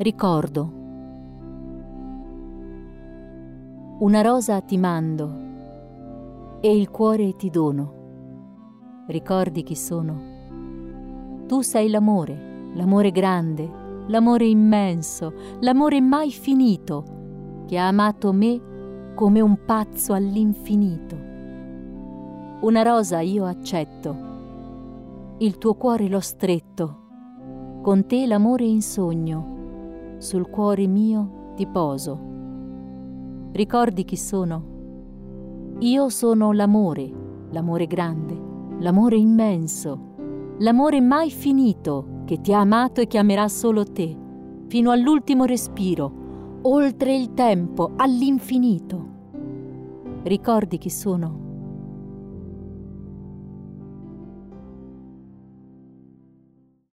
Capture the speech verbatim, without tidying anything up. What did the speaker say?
Ricordo. Una rosa ti mando e il cuore ti dono. Ricordi chi sono? Tu sei l'amore, l'amore grande, l'amore immenso, l'amore mai finito, che ha amato me come un pazzo all'infinito. Una rosa io accetto, il tuo cuore l'ho stretto, con te l'amore in sogno, sul cuore mio ti poso. Ricordi chi sono? Io sono l'amore, l'amore grande, l'amore immenso, l'amore mai finito, che ti ha amato e che amerà solo te, fino all'ultimo respiro, oltre il tempo, all'infinito. Ricordi chi sono?